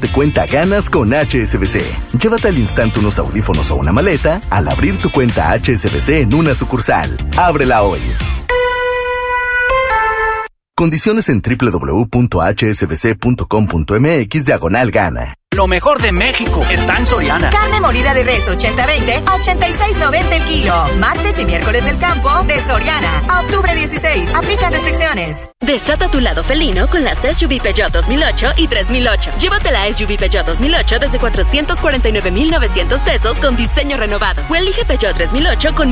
Date cuenta ganas con HSBC. Llévate al instante unos audífonos o una maleta al abrir tu cuenta HSBC en una sucursal. Ábrela hoy. Condiciones en www.hsbc.com.mx/gana. Lo mejor de México está en Soriana. Carne molida de res 80-20 a 86.90 el kilo. Martes y miércoles del campo de Soriana. A octubre 16. Aplican restricciones. Desata tu lado felino con las SUV Peugeot 2008 y 3008. Llévate la SUV Peugeot 2008 desde 449,900 pesos con diseño renovado. O elige Peugeot 3008 con